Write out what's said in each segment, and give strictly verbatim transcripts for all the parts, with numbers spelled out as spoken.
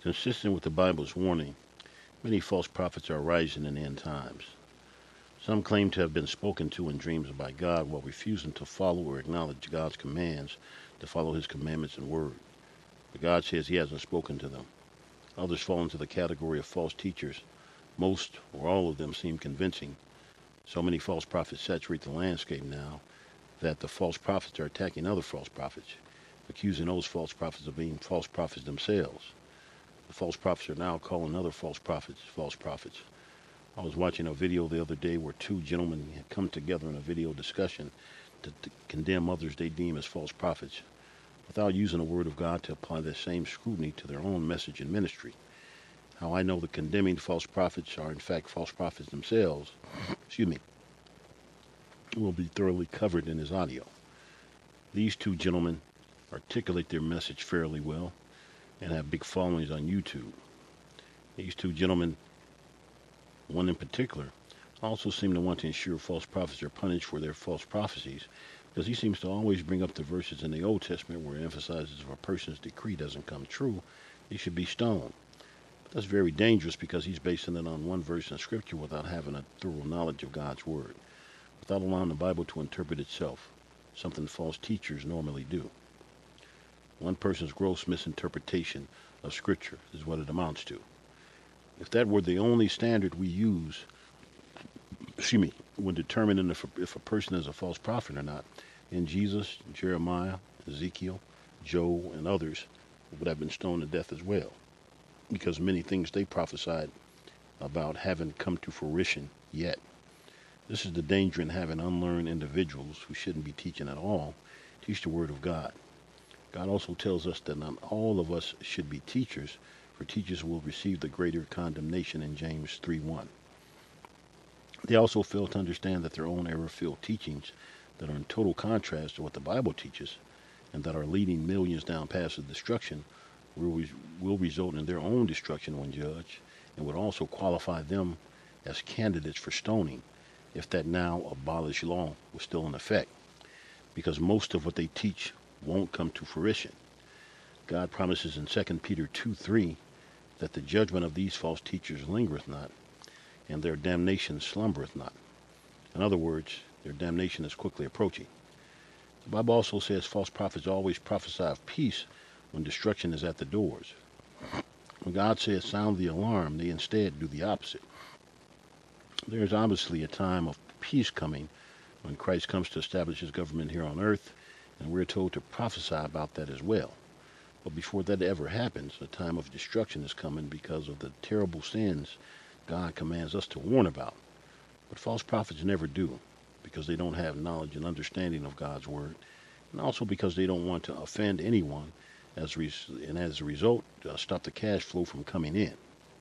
Consistent with the Bible's warning, many false prophets are rising in the end times. Some claim to have been spoken to in dreams by God while refusing to follow or acknowledge God's commands to follow his commandments and word. But God says he hasn't spoken to them. Others fall into the category of false teachers. Most or all of them seem convincing. So many false prophets saturate the landscape now that the false prophets are attacking other false prophets, accusing those false prophets of being false prophets themselves. The false prophets are now calling other false prophets false prophets. I was watching a video the other day where two gentlemen had come together in a video discussion to, to condemn others they deem as false prophets, without using the word of God to apply that same scrutiny to their own message and ministry. How I know the condemning false prophets are in fact false prophets themselves, excuse me, will be thoroughly covered in his audio. These two gentlemen articulate their message fairly well and have big followings on YouTube. These two gentlemen, one in particular, also seem to want to ensure false prophets are punished for their false prophecies, because he seems to always bring up the verses in the Old Testament where it emphasizes if a person's decree doesn't come true, he should be stoned. But that's very dangerous because he's basing it on one verse in Scripture without having a thorough knowledge of God's Word, without allowing the Bible to interpret itself, something false teachers normally do. One person's gross misinterpretation of Scripture is what it amounts to. If that were the only standard we use, excuse me, when determining if a, if a person is a false prophet or not, then Jesus, Jeremiah, Ezekiel, Job, and others would have been stoned to death as well, because many things they prophesied about haven't come to fruition yet. This is the danger in having unlearned individuals who shouldn't be teaching at all teach the Word of God. God also tells us that not all of us should be teachers, for teachers will receive the greater condemnation in James three one. They also fail to understand that their own error-filled teachings that are in total contrast to what the Bible teaches and that are leading millions down paths of destruction will, will result in their own destruction when judged, and would also qualify them as candidates for stoning if that now abolished law was still in effect, because most of what they teach won't come to fruition. God promises in Second Peter two three that the judgment of these false teachers lingereth not, and their damnation slumbereth not. In other words, their damnation is quickly approaching. The Bible also says false prophets always prophesy of peace when destruction is at the doors. When God says sound the alarm, they instead do the opposite. There is obviously a time of peace coming when Christ comes to establish his government here on earth, and we're told to prophesy about that as well. But before that ever happens, a time of destruction is coming because of the terrible sins God commands us to warn about. But false prophets never do, because they don't have knowledge and understanding of God's Word, and also because they don't want to offend anyone, as res- and as a result, uh, stop the cash flow from coming in.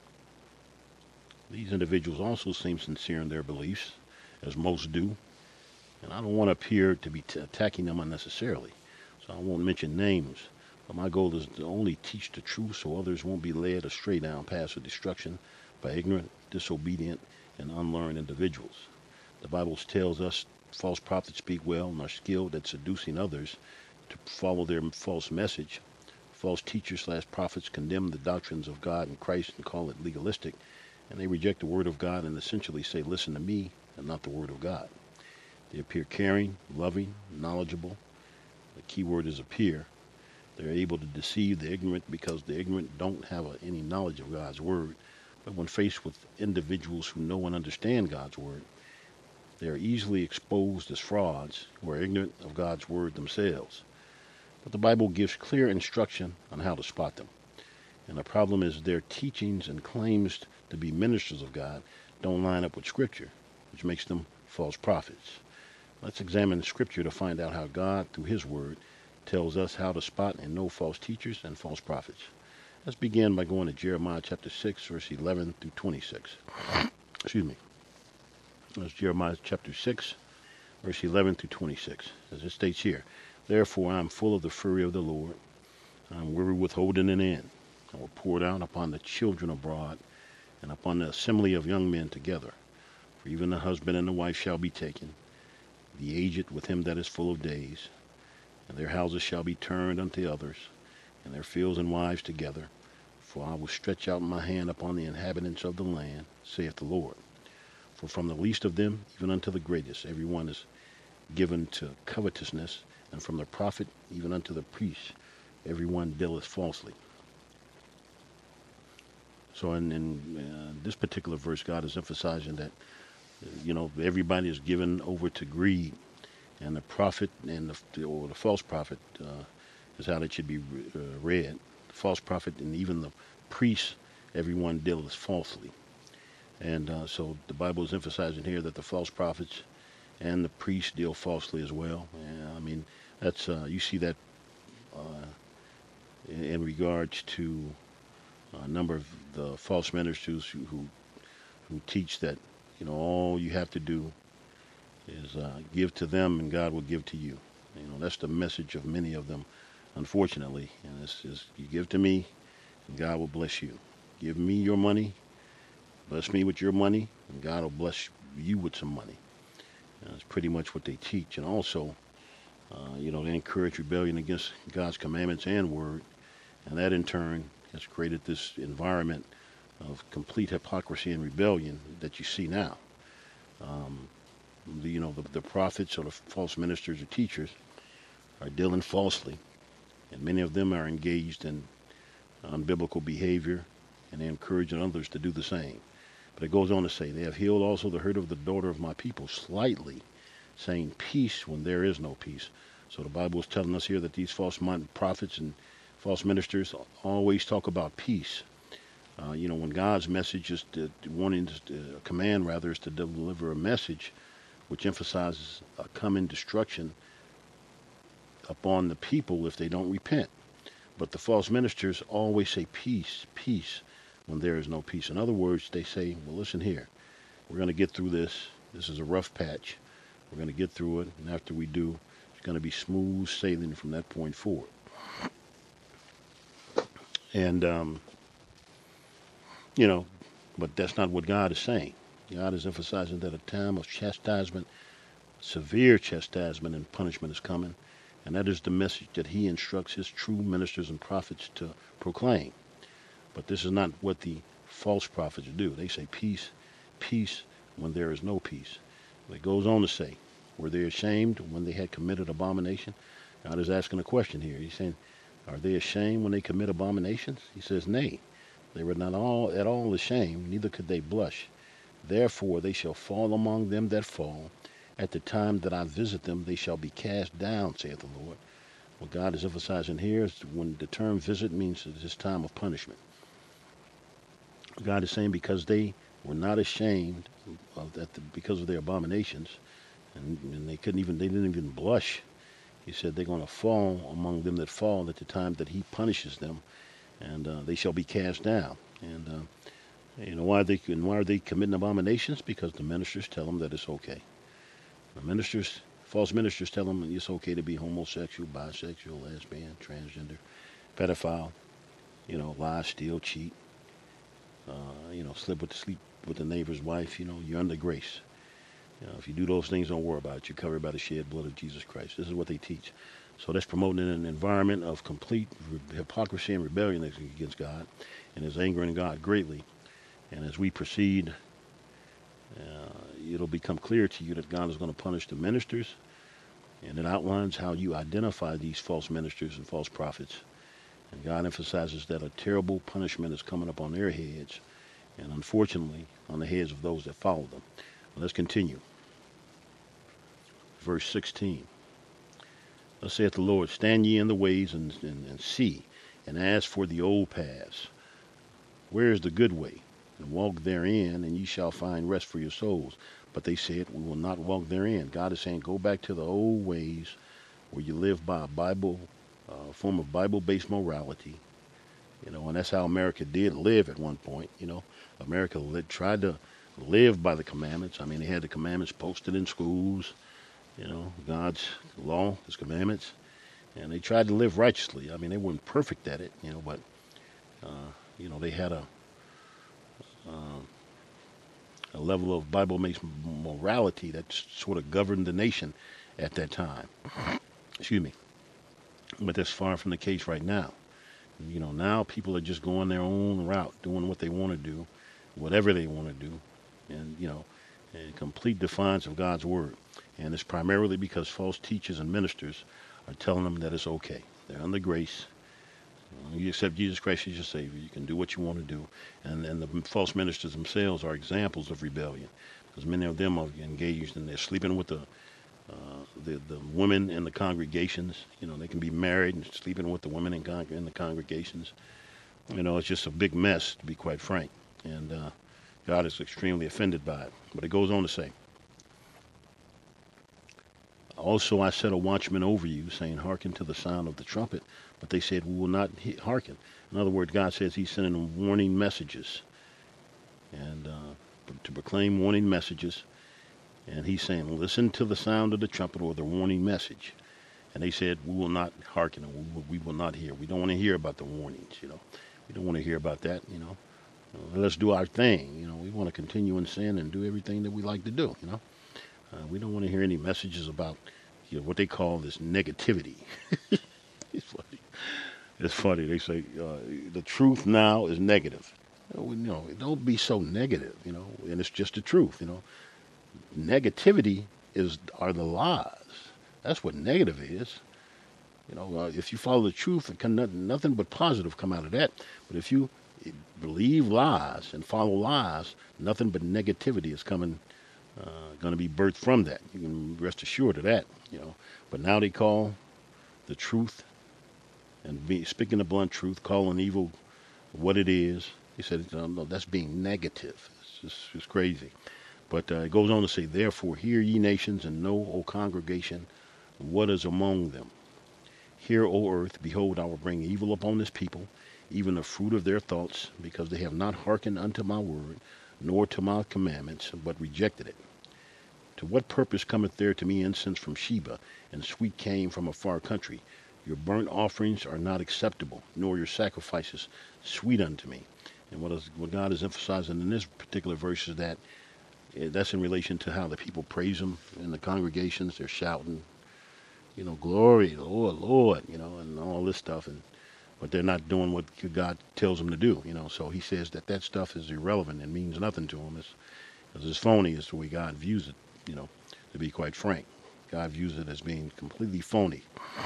These individuals also seem sincere in their beliefs, as most do, and I don't want to appear to be t- attacking them unnecessarily, so I won't mention names. But my goal is to only teach the truth so others won't be led astray down paths of destruction by ignorant, disobedient, and unlearned individuals. The Bible tells us false prophets speak well and are skilled at seducing others to follow their false message. False teachers slash prophets condemn the doctrines of God and Christ and call it legalistic, and they reject the Word of God and essentially say, listen to me and not the Word of God. They appear caring, loving, knowledgeable. The key word is appear. They're able to deceive the ignorant because the ignorant don't have a, any knowledge of God's Word. But when faced with individuals who know and understand God's Word, they are easily exposed as frauds who are ignorant of God's Word themselves. But the Bible gives clear instruction on how to spot them. And the problem is their teachings and claims to be ministers of God don't line up with Scripture, which makes them false prophets. Let's examine Scripture to find out how God, through His Word, tells us how to spot and know false teachers and false prophets. Let's begin by going to Jeremiah chapter six, verse eleven through twenty-six. Excuse me. That's Jeremiah chapter six, verse eleven through twenty-six. As it states here, therefore I am full of the fury of the Lord. I am weary with holding an end. I will pour it out upon the children abroad, and upon the assembly of young men together. For even the husband and the wife shall be taken, the aged with him that is full of days. And their houses shall be turned unto others, and their fields and wives together. For I will stretch out my hand upon the inhabitants of the land, saith the Lord. For from the least of them even unto the greatest, every one is given to covetousness, and from the prophet even unto the priest, every one dealeth falsely. So in, in uh, this particular verse, God is emphasizing that, uh, you know, everybody is given over to greed, and the prophet and the, or the false prophet uh, is how it should be uh, read. The false prophet and even the priest, everyone dealeth falsely. And uh, so the Bible is emphasizing here that the false prophets and the priests deal falsely as well. And, I mean, that's uh, you see that uh, in, in regards to a number of the false ministers who, who who teach that, you know, all you have to do is uh, give to them and God will give to you. You know, that's the message of many of them, unfortunately. And it's, it's you give to me and God will bless you. Give me your money, bless me with your money, and God will bless you with some money. And that's pretty much what they teach. And also, uh, you know, they encourage rebellion against God's commandments and word. And that in turn has created this environment of complete hypocrisy and rebellion that you see now. Um, the, you know, the, the prophets or the false ministers or teachers are dealing falsely, and many of them are engaged in unbiblical behavior, and they encourage others to do the same. But it goes on to say, they have healed also the hurt of the daughter of my people slightly, saying peace when there is no peace. So the Bible is telling us here that these false prophets and false ministers always talk about peace. Uh, you know, when God's message is to, wanting to, uh, command rather is to deliver a message which emphasizes a coming destruction upon the people if they don't repent. But the false ministers always say peace, peace, when there is no peace. In other words, they say, well, listen here, we're going to get through this. This is a rough patch. We're going to get through it, and after we do, it's going to be smooth sailing from that point forward. And, um, you know, but that's not what God is saying. God is emphasizing that a time of chastisement, severe chastisement and punishment is coming. And that is the message that he instructs his true ministers and prophets to proclaim. But this is not what the false prophets do. They say peace, peace when there is no peace. It goes on to say, were they ashamed when they had committed abomination? God is asking a question here. He's saying, are they ashamed when they commit abominations? He says, nay, they were not all at all ashamed, neither could they blush. Therefore they shall fall among them that fall. At the time that I visit them, they shall be cast down, saith the Lord. What God is emphasizing here is when the term visit means it's this time of punishment. God is saying because they were not ashamed of that, because of their abominations, and, and they couldn't even, they didn't even blush. He said they're going to fall among them that fall at the time that he punishes them, and uh, they shall be cast down. And uh, you know why they and why are they committing abominations? Because the ministers tell them that it's okay. The ministers, false ministers, tell them it's okay to be homosexual, bisexual, lesbian, transgender, pedophile. You know, lie, steal, cheat. Uh, you know, slip with the sleep with the neighbor's wife. You know, you're under grace. You know, if you do those things, don't worry about it. You're covered by the shed blood of Jesus Christ. This is what they teach. So that's promoting an environment of complete hypocrisy and rebellion against God, and is angering God greatly. And as we proceed, uh, it'll become clear to you that God is going to punish the ministers, and it outlines how you identify these false ministers and false prophets. And God emphasizes that a terrible punishment is coming upon their heads, and unfortunately, on the heads of those that follow them. Let's continue. Verse sixteen. Thus saith the Lord, stand ye in the ways and, and, and see, and ask for the old paths. Where is the good way? And walk therein, and ye shall find rest for your souls. But they said, we will not walk therein. God is saying, go back to the old ways where you live by a Bible, uh, form of Bible-based morality. You know, and that's how America did live at one point. You know, America lived, tried to live by the commandments. I mean, they had the commandments posted in schools, you know, God's law, his commandments, and they tried to live righteously. I mean, they weren't perfect at it, you know, but, uh, you know, they had a, uh, a level of Bible-based morality that sort of governed the nation at that time. Excuse me. But that's far from the case right now. You know, now people are just going their own route, doing what they want to do, whatever they want to do, and, you know, in complete defiance of God's word. And it's primarily because false teachers and ministers are telling them that it's okay. They're under grace. You accept Jesus Christ as your Savior. You can do what you want to do. And, and the false ministers themselves are examples of rebellion, because many of them are engaged and they're sleeping with the uh, the, the women in the congregations. You know, they can be married and sleeping with the women in, con- in the congregations. You know, it's just a big mess, to be quite frank. And uh, God is extremely offended by it. But it goes on to say, also I set a watchman over you, saying, hearken to the sound of the trumpet. But they said, we will not he- hearken. In other words, God says he's sending them warning messages. And uh, to proclaim warning messages. And he's saying, listen to the sound of the trumpet, or the warning message. And they said, we will not hearken, and we will, we will not hear. We don't want to hear about the warnings, you know. We don't want to hear about that, you know. Uh, let's do our thing, you know. We want to continue in sin and do everything that we like to do, you know. Uh, we don't want to hear any messages about, you know, what they call this negativity. It's funny. It's funny. They say uh, the truth now is negative. You know, we- you know, don't be so negative, you know. And it's just the truth, you know. Negativity is are the lies. That's what negative is. You know, uh, if you follow the truth, it can nothing, nothing but positive come out of that. But if you eh, believe lies and follow lies, nothing but negativity is coming, uh, going to be birthed from that. You can rest assured of that. You know, but now they call the truth, and be, speaking the blunt truth, calling evil what it is. He said, no, no, that's being negative. It's just it's crazy. But uh, it goes on to say, therefore, hear ye nations, and know, O congregation, what is among them. Hear, O earth, behold, I will bring evil upon this people, even the fruit of their thoughts, because they have not hearkened unto my word, nor to my commandments, but rejected it. To what purpose cometh there to me incense from Sheba, and sweet cane from a far country? Your burnt offerings are not acceptable, nor your sacrifices sweet unto me. And what, is, what God is emphasizing in this particular verse is that eh, that's in relation to how the people praise him in the congregations. They're shouting, you know, glory, Lord, Lord, you know, and all this stuff. And but they're not doing what God tells them to do, you know. So he says that that stuff is irrelevant and means nothing to him. It's, because it's phony is the way God views it, you know, to be quite frank. God views it as being completely phony.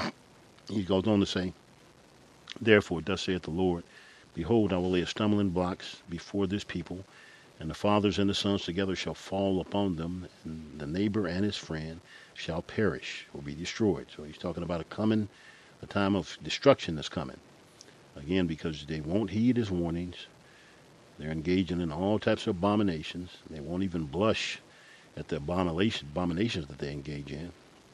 He goes on to say, therefore, thus saith the Lord, behold, I will lay a stumbling blocks before this people, and the fathers and the sons together shall fall upon them, and the neighbor and his friend shall perish, or be destroyed. So he's talking about a coming, a time of destruction that's coming. Again, because they won't heed his warnings. They're engaging in all types of abominations. They won't even blush at the abomination, abominations that they engage in.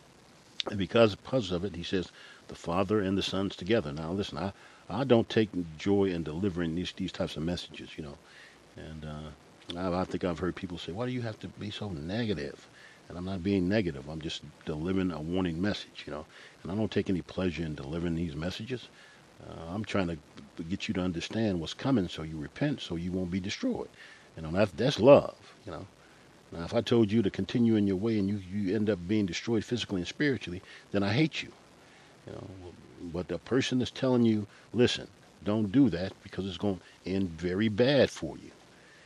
And because, because of it, he says, the Father and the Sons together. Now, listen, I, I don't take joy in delivering these, these types of messages, you know. And uh, I, I think I've heard people say, why do you have to be so negative? And I'm not being negative. I'm just delivering a warning message, you know. And I don't take any pleasure in delivering these messages. Uh, I'm trying to get you to understand what's coming so you repent so you won't be destroyed. You know, that's, that's love, you know. Now, if I told you to continue in your way and you, you end up being destroyed physically and spiritually, then I hate you. You know, but the person that's telling you, listen, don't do that because it's going to end very bad for you.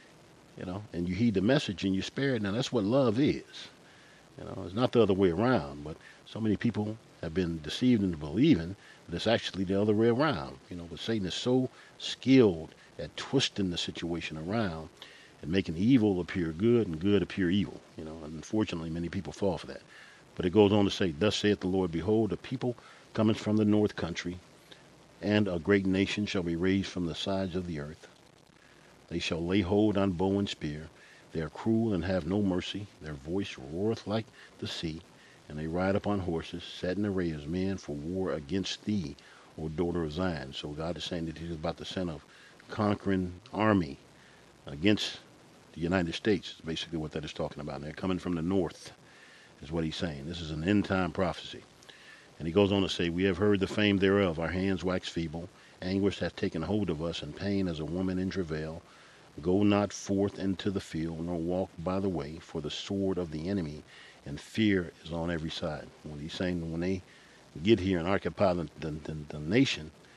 You know, and you heed the message and you spare it. Now, that's what love is. You know, it's not the other way around. But so many people have been deceived into believing that it's actually the other way around. You know, but Satan is so skilled at twisting the situation around and making evil appear good and good appear evil. You know, and unfortunately, many people fall for that. But it goes on to say, thus saith the Lord, behold, a people coming from the north country, and a great nation shall be raised from the sides of the earth. They shall lay hold on bow and spear. They are cruel and have no mercy. Their voice roareth like the sea, and they ride upon horses, set in array as men for war against thee, O daughter of Zion. So God is saying that he's about to send a conquering army against the United States. Is basically what that is talking about. And they're coming from the north, is what he's saying. This is an end time prophecy. And he goes on to say, we have heard the fame thereof. Our hands wax feeble. Anguish hath taken hold of us, and pain as a woman in travail. Go not forth into the field, nor walk by the way, for the sword of the enemy and fear is on every side. When he's saying when they get here and occupy the, the, the, the nation,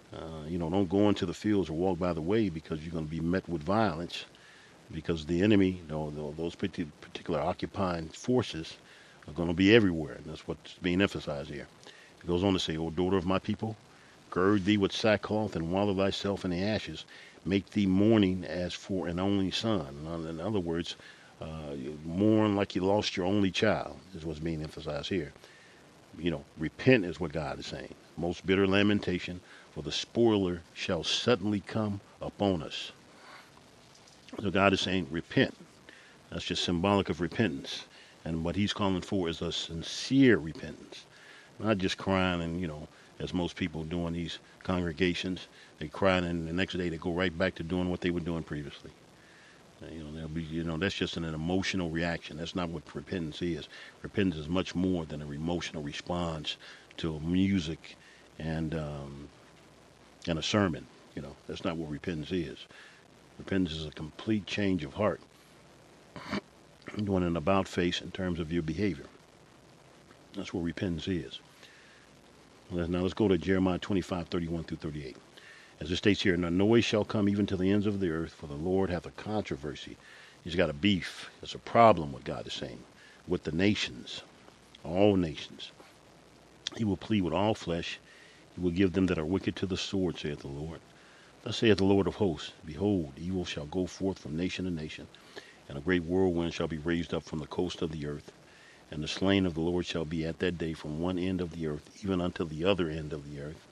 Uh, you know, don't go into the fields or walk by the way because you're going to be met with violence because the enemy, you know, those particular occupying forces are going to be everywhere. And that's what's being emphasized here. It goes on to say, O daughter of my people, gird thee with sackcloth and wallow thyself in the ashes. Make thee mourning as for an only son. In other words, uh, you mourn like you lost your only child, is what's being emphasized here. You know, repent is what God is saying. Most bitter lamentation, for the spoiler shall suddenly come upon us. So God is saying, repent. That's just symbolic of repentance. And what he's calling for is a sincere repentance. Not just crying and, you know, as most people do in these congregations, they cry and the next day they go right back to doing what they were doing previously. You know, they'll be, you know, that's just an, an emotional reaction. That's not what repentance is. Repentance is much more than an emotional response to music and um, and a sermon. You know, that's not what repentance is. Repentance is a complete change of heart, doing an about face in terms of your behavior. That's what repentance is. Now let's go to Jeremiah twenty-five, thirty-one through thirty-eight. As it states here, no noise shall come even to the ends of the earth, for the Lord hath a controversy. He's got a beef. It's a problem, what God is saying, with the nations, all nations. He will plead with all flesh. He will give them that are wicked to the sword, saith the Lord. Thus saith the Lord of hosts, behold, evil shall go forth from nation to nation, and a great whirlwind shall be raised up from the coast of the earth. And the slain of the Lord shall be at that day from one end of the earth, even unto the other end of the earth.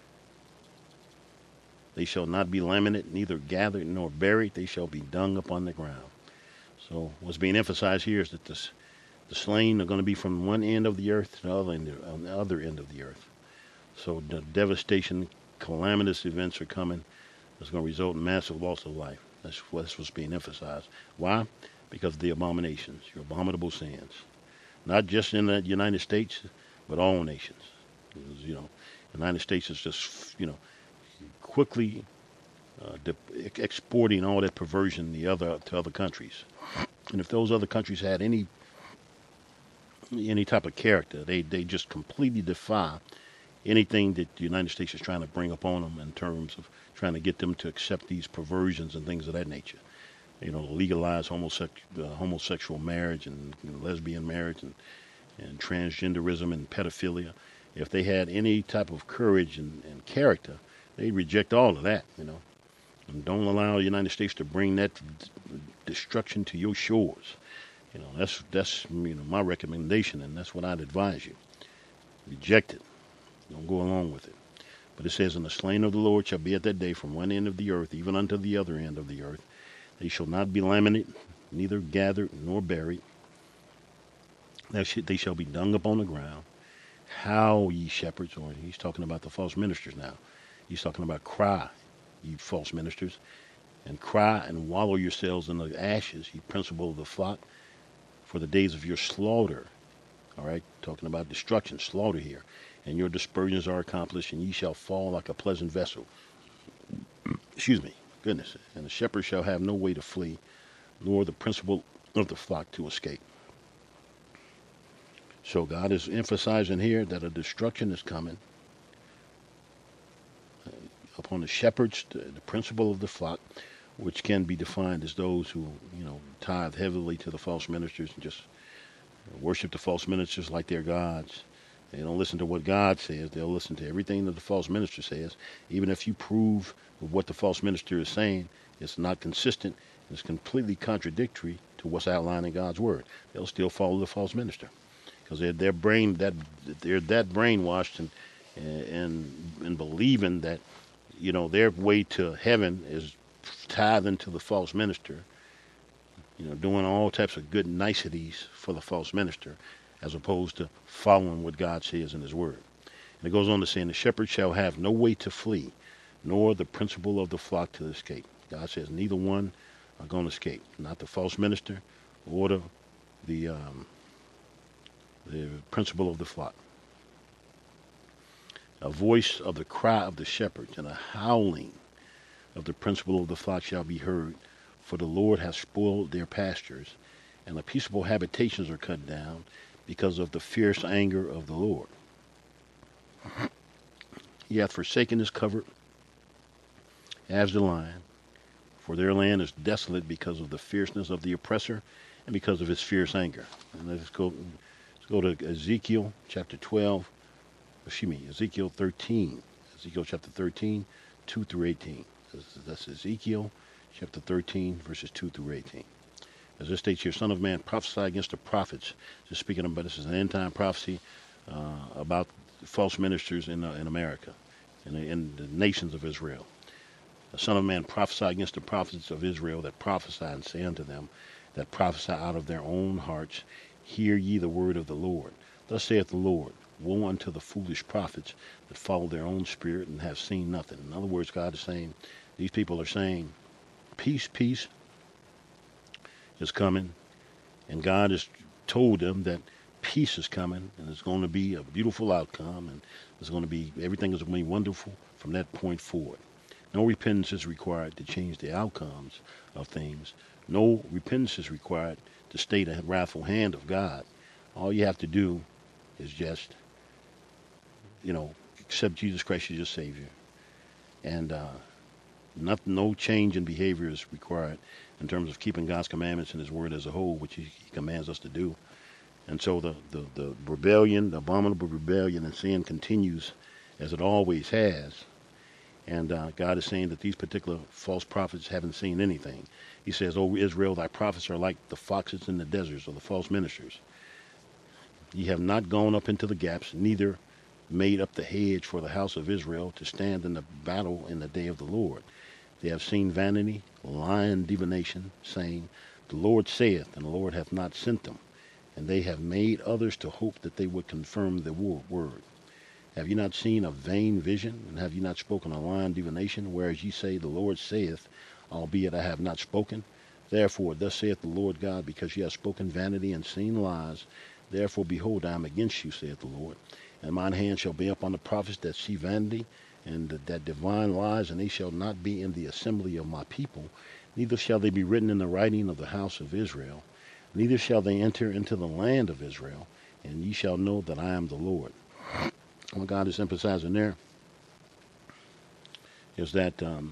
They shall not be lamented, neither gathered nor buried. They shall be dung upon the ground. So what's being emphasized here is that this, the slain are going to be from one end of the earth to the other end, on the other end of the earth. So the devastation, calamitous events are coming. It's going to result in massive loss of life. That's, that's what's being emphasized. Why? Because of the abominations, your abominable sins. Not just in the United States, but all nations. Because, you know, the United States is just, you know, quickly uh, de- exporting all that perversion the other to other countries. And if those other countries had any any type of character, they, they just completely defy anything that the United States is trying to bring upon them in terms of trying to get them to accept these perversions and things of that nature. You know, legalize homosex- uh, homosexual marriage and you know, lesbian marriage and, and transgenderism and pedophilia. If they had any type of courage and, and character, they reject all of that, you know. And don't allow the United States to bring that destruction to your shores. You know, that's that's you know my recommendation, and that's what I'd advise you. Reject it. Don't go along with it. But it says, and the slain of the Lord shall be at that day from one end of the earth, even unto the other end of the earth. They shall not be lamented, neither gathered nor buried. They shall be dung upon the ground. Howl, ye shepherds, or he's talking about the false ministers now. He's talking about cry, ye false ministers, and cry and wallow yourselves in the ashes, ye principal of the flock, for the days of your slaughter. All right, talking about destruction, slaughter here. And your dispersions are accomplished, and ye shall fall like a pleasant vessel. Excuse me, goodness. And the shepherd shall have no way to flee, nor the principal of the flock to escape. So God is emphasizing here that a destruction is coming upon the shepherds, the, the principal of the flock, which can be defined as those who, you know, tithe heavily to the false ministers and just worship the false ministers like they're gods. They don't listen to what God says. They'll listen to everything that the false minister says. Even if you prove what the false minister is saying, it's not consistent. It's completely contradictory to what's outlined in God's word. They'll still follow the false minister because they're, they're brain that they're that brainwashed and and and believing that, you know, their way to heaven is tithing to the false minister, you know, doing all types of good niceties for the false minister, as opposed to following what God says in his word. And it goes on to say, and the shepherd shall have no way to flee, nor the principal of the flock to escape. God says neither one are going to escape, not the false minister or the, the, um, the principal of the flock. A voice of the cry of the shepherds and a howling of the principal of the flock shall be heard, for the Lord has spoiled their pastures, and the peaceable habitations are cut down because of the fierce anger of the Lord. He hath forsaken his covert as the lion, for their land is desolate because of the fierceness of the oppressor and because of his fierce anger. And let's go, let's go to Ezekiel chapter twelve, excuse me, Ezekiel thirteen. Ezekiel chapter thirteen, two through eighteen. That's Ezekiel chapter thirteen, verses two through eighteen. As it states here, Son of man, prophesy against the prophets. Just speaking about this is an end time prophecy uh, about false ministers in uh, in America, in the, in the nations of Israel. The Son of man, prophesy against the prophets of Israel that prophesy, and say unto them that prophesy out of their own hearts, hear ye the word of the Lord. Thus saith the Lord, woe unto the foolish prophets that follow their own spirit and have seen nothing. In other words, God is saying, these people are saying, peace, peace is coming, and God has told them that peace is coming, and it's going to be a beautiful outcome, and it's going to be, everything is going to be wonderful from that point forward. No repentance is required to change the outcomes of things. No repentance is required to stay the wrathful hand of God. All you have to do is just, you know, accept Jesus Christ as your Savior. And uh, not, no change in behavior is required in terms of keeping God's commandments and His Word as a whole, which He, he commands us to do. And so the, the, the rebellion, the abominable rebellion and sin continues as it always has. And uh, God is saying that these particular false prophets haven't seen anything. He says, O Israel, thy prophets are like the foxes in the deserts, or the false ministers. Ye have not gone up into the gaps, neither made up the hedge for the house of Israel to stand in the battle in the day of the Lord. They have seen vanity, lying divination, saying, the Lord saith, and the Lord hath not sent them. And they have made others to hope that they would confirm the word. Have ye not seen a vain vision, and have ye not spoken a lying divination, whereas ye say, the Lord saith, albeit I have not spoken? Therefore, thus saith the Lord God, because ye have spoken vanity and seen lies, therefore, behold, I am against you, saith the Lord. And mine hand shall be upon the prophets that see vanity, and that divine lies, and they shall not be in the assembly of my people, neither shall they be written in the writing of the house of Israel, neither shall they enter into the land of Israel, and ye shall know that I am the Lord. What God is emphasizing there is that um,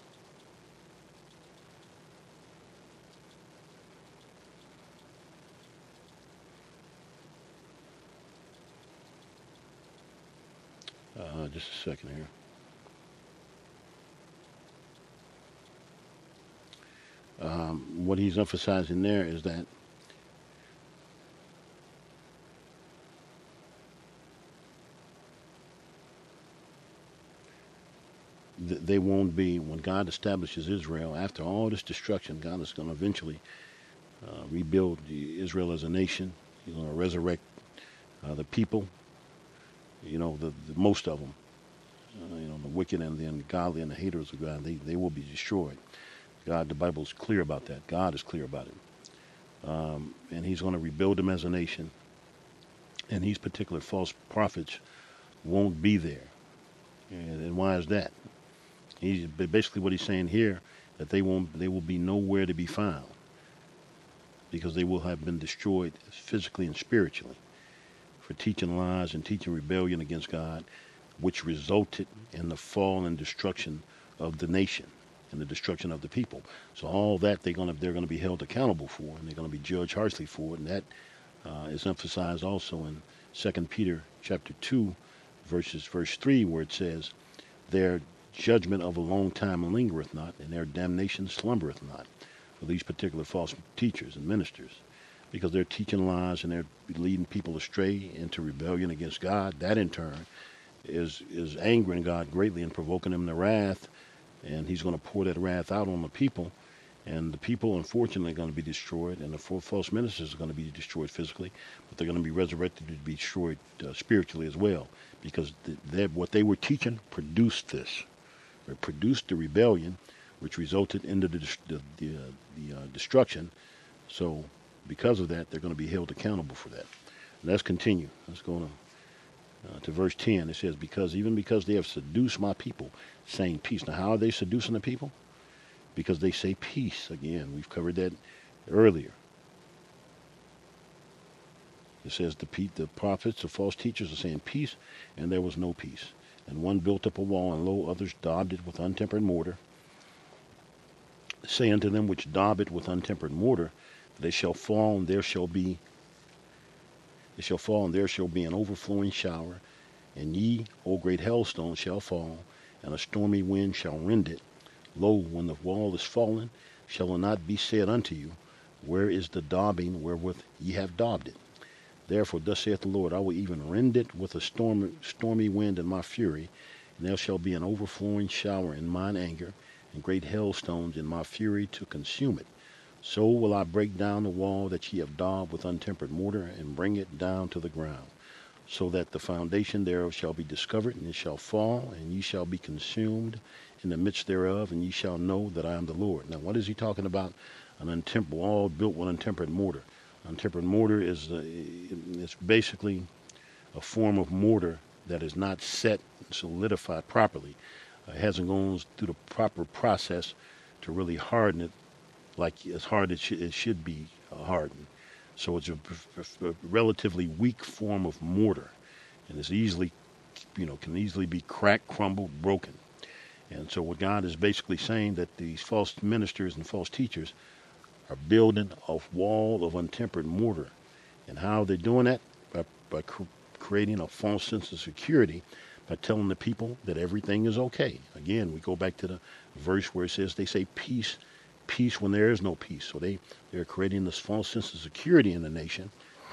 uh, just a second here. Um, what he's emphasizing there is that they won't be, when God establishes Israel, after all this destruction, God is going to eventually uh, rebuild Israel as a nation. He's going to resurrect uh, the people, you know, the, the most of them, uh, you know, the wicked and the ungodly and the haters of God, they, they will be destroyed. God, the Bible is clear about that. God is clear about it. Um, and He's going to rebuild them as a nation. And these particular false prophets won't be there. And, and why is that? He's basically what he's saying here, that they won't, they will be nowhere to be found, because they will have been destroyed physically and spiritually for teaching lies and teaching rebellion against God, which resulted in the fall and destruction of the nation and the destruction of the people. So all that they're going to they're going to be held accountable for, and they're going to be judged harshly for it. And that uh, is emphasized also in Second Peter chapter two, verses verse three, where it says, their judgment of a long time lingereth not, and their damnation slumbereth not, for these particular false teachers and ministers, because they're teaching lies and they're leading people astray into rebellion against God. That in turn is is angering God greatly and provoking Him to wrath, and He's going to pour that wrath out on the people, and the people unfortunately are going to be destroyed, and the false ministers are going to be destroyed physically, but they're going to be resurrected to be destroyed uh, spiritually as well, because they, what they were teaching produced this. It produced the rebellion, which resulted in the, the, the, uh, the uh, destruction. So because of that, they're going to be held accountable for that. And let's continue. Let's go on uh, to verse ten. It says, because even because they have seduced my people, saying peace. Now, how are they seducing the people? Because they say peace. Again, we've covered that earlier. It says the, the prophets, the false teachers are saying peace, and there was no peace. And one built up a wall, and lo, others daubed it with untempered mortar. Say unto them which daub it with untempered mortar, they shall fall, and there shall be they shall fall, and there shall be an overflowing shower. And ye, O great hailstones, shall fall, and a stormy wind shall rend it. Lo, when the wall is fallen, shall it not be said unto you, where is the daubing wherewith ye have daubed it? Therefore thus saith the Lord, I will even rend it with a storm, stormy wind in my fury, and there shall be an overflowing shower in mine anger, and great hailstones in my fury to consume it. So will I break down the wall that ye have daubed with untempered mortar, and bring it down to the ground, so that the foundation thereof shall be discovered, and it shall fall, and ye shall be consumed in the midst thereof, and ye shall know that I am the Lord. Now, what is he talking about? An untempered wall built with untempered mortar. Untempered mortar is uh, it's basically a form of mortar that is not set and solidified properly. Uh, it hasn't gone through the proper process to really harden it like as hard as it, sh- it should be uh, hardened. So it's a, a, a relatively weak form of mortar, and it's easily, you know, can easily be cracked, crumbled, broken. And so what God is basically saying, that these false ministers and false teachers are building a wall of untempered mortar. And how they're doing that? By, by cr- creating a false sense of security, by telling the people that everything is okay. Again, we go back to the verse where it says they say peace, peace when there is no peace. So they, they're creating this false sense of security in the nation.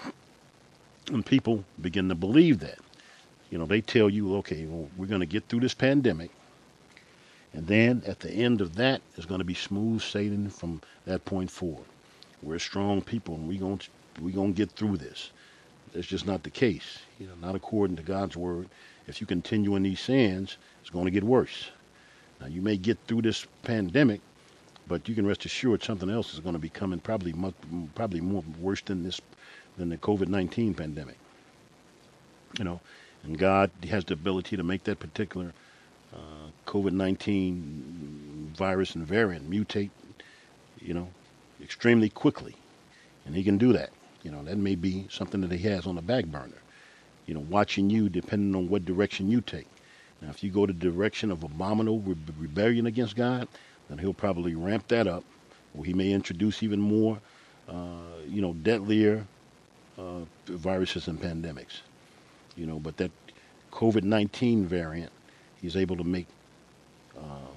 And people begin to believe that. You know, they tell you, okay, well, we're going to get through this pandemic. And then at the end of that is going to be smooth sailing from that point forward. We're strong people, and we're going to, we're going to get through this. That's just not the case. You know, not according to God's word. If you continue in these sins, it's going to get worse. Now, you may get through this pandemic, but you can rest assured something else is going to be coming, probably much, probably more worse than this, than the COVID nineteen pandemic. You know, and God has the ability to make that particular Uh, COVID nineteen virus and variant mutate, you know, extremely quickly. And he can do that. You know, that may be something that he has on the back burner, you know, watching you depending on what direction you take. Now, if you go the direction of abominable re- rebellion against God, then he'll probably ramp that up, or he may introduce even more, uh, you know, deadlier uh, viruses and pandemics. You know, but that COVID nineteen variant, he's able to make uh,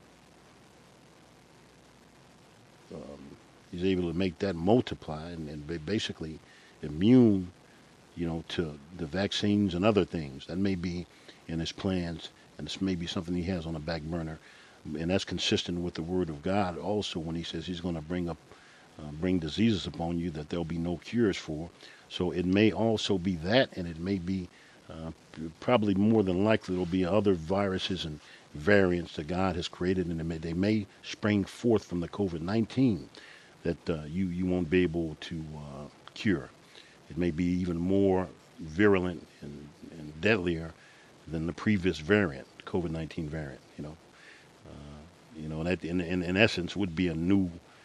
um, he's able to make that multiply and, and be basically immune, you know, to the vaccines and other things that may be in his plans, and this may be something he has on the back burner, and that's consistent with the word of God also when he says he's going to bring up uh, bring diseases upon you that there'll be no cures for. So it may also be that, and it may be Uh, probably more than likely there'll be other viruses and variants that God has created, and they may, they may spring forth from the COVID nineteen that uh, you, you won't be able to uh, cure. It may be even more virulent and, and deadlier than the previous variant, COVID nineteen variant. You know, uh, you know, and that in, in in essence would be a new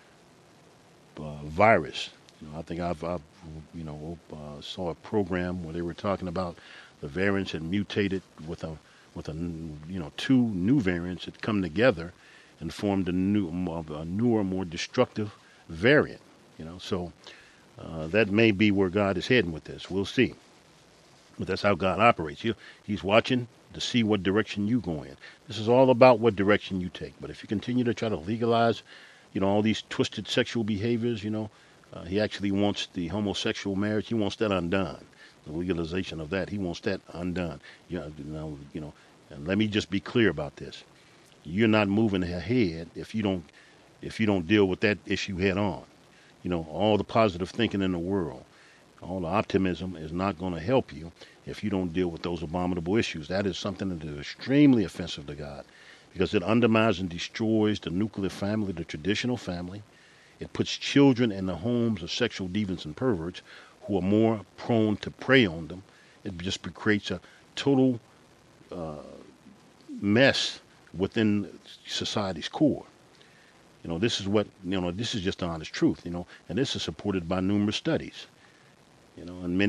uh, virus. You know, I think I've, I've you know, uh, saw a program where they were talking about the variants had mutated with a with a you know two new variants that come together and formed a new a newer, more destructive variant. You know, so uh, that may be where God is heading with this. We'll see, but that's how God operates. He, he's watching to see what direction you go in. This is all about what direction you take. But if you continue to try to legalize, you know, all these twisted sexual behaviors, you know, uh, he actually wants the homosexual marriage. He wants that undone. The legalization of that, he wants that undone. You know, you know, and let me just be clear about this: you're not moving ahead if you don't, if you don't deal with that issue head on. You know, all the positive thinking in the world, all the optimism is not going to help you if you don't deal with those abominable issues. That is something that is extremely offensive to God, because it undermines and destroys the nuclear family, the traditional family. It puts children in the homes of sexual deviants and perverts who are more prone to prey on them. It just creates a total uh, mess within society's core. You know, this is what, you know, this is just the honest truth, you know, and this is supported by numerous studies, you know, and many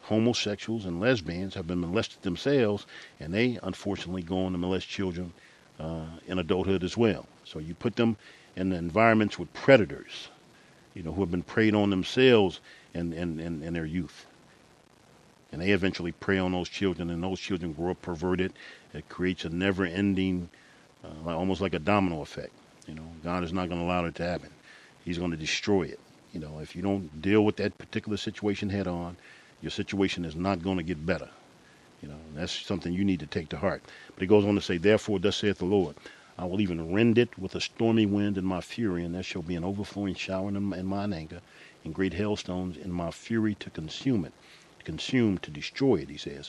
homosexuals and lesbians have been molested themselves, and they unfortunately go on to molest children uh, in adulthood as well. So you put them in the environments with predators, you know, who have been preyed on themselves in, in, in, in their youth. And they eventually prey on those children, and those children grow up perverted. It creates a never-ending, uh, almost like a domino effect. You know, God is not going to allow it to happen. He's going to destroy it. You know, if you don't deal with that particular situation head on, your situation is not going to get better. You know, and that's something you need to take to heart. But he goes on to say, therefore, thus saith the Lord, I will even rend it with a stormy wind in my fury, and there shall be an overflowing shower in, in mine anger, and great hailstones in my fury to consume it. To consume, to destroy it, he says.